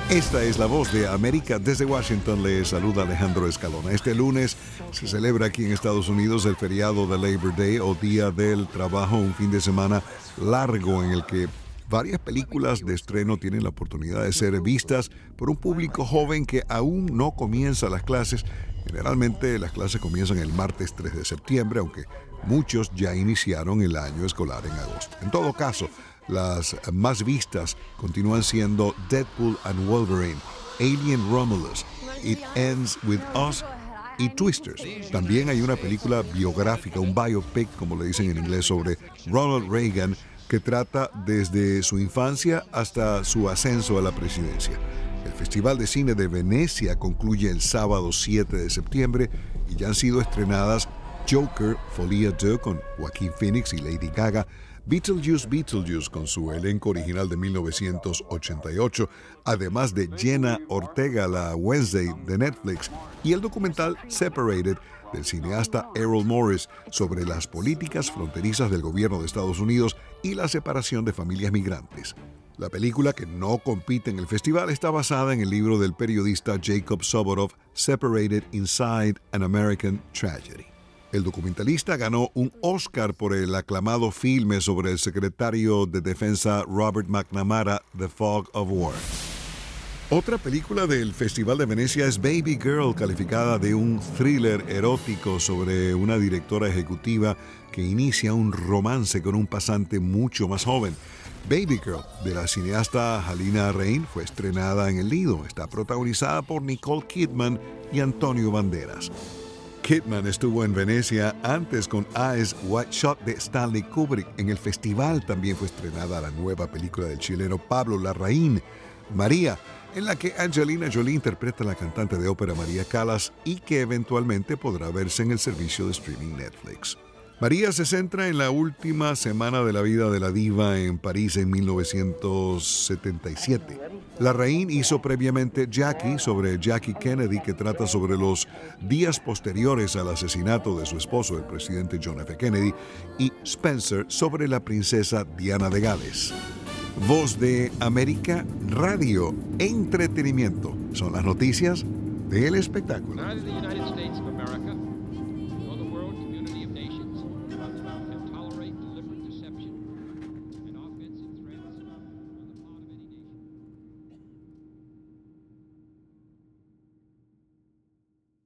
Esta es la voz de América. Desde Washington le saluda Alejandro Escalona. Este lunes se celebra aquí en Estados Unidos el feriado de Labor Day o Día del Trabajo, un fin de semana largo en el que varias películas de estreno tienen la oportunidad de ser vistas por un público joven que aún no comienza las clases. Generalmente las clases comienzan el martes 3 de septiembre, aunque muchos ya iniciaron el año escolar en agosto. En todo caso, las más vistas continúan siendo Deadpool and Wolverine, Alien Romulus, It Ends With Us y Twisters. También hay una película biográfica, un biopic, como le dicen en inglés, sobre Ronald Reagan, que trata desde su infancia hasta su ascenso a la presidencia. El Festival de Cine de Venecia concluye el sábado 7 de septiembre y ya han sido estrenadas Joker, Folie à Deux con Joaquin Phoenix y Lady Gaga, Beetlejuice con su elenco original de 1988, además de Jenna Ortega, la Wednesday de Netflix, y el documental Separated del cineasta Errol Morris sobre las políticas fronterizas del gobierno de Estados Unidos y la separación de familias migrantes. La película, que no compite en el festival, está basada en el libro del periodista Jacob Soboroff, Separated Inside an American Tragedy. El documentalista ganó un Oscar por el aclamado filme sobre el secretario de Defensa Robert McNamara, The Fog of War. Otra película del Festival de Venecia es Baby Girl, calificada de un thriller erótico sobre una directora ejecutiva que inicia un romance con un pasante mucho más joven. Baby Girl, de la cineasta Halina Rein, fue estrenada en el Lido. Está protagonizada por Nicole Kidman y Antonio Banderas. Kidman estuvo en Venecia antes con Eyes Wide Shut de Stanley Kubrick. En el festival también fue estrenada la nueva película del chileno Pablo Larraín, María, en la que Angelina Jolie interpreta a la cantante de ópera María Callas y que eventualmente podrá verse en el servicio de streaming Netflix. María se centra en la última semana de la vida de la diva en París en 1977. Larraín hizo previamente Jackie, sobre Jackie Kennedy, que trata sobre los días posteriores al asesinato de su esposo, el presidente John F. Kennedy, y Spencer, sobre la princesa Diana de Gales. Voz de América, radio, entretenimiento. Son las noticias del espectáculo.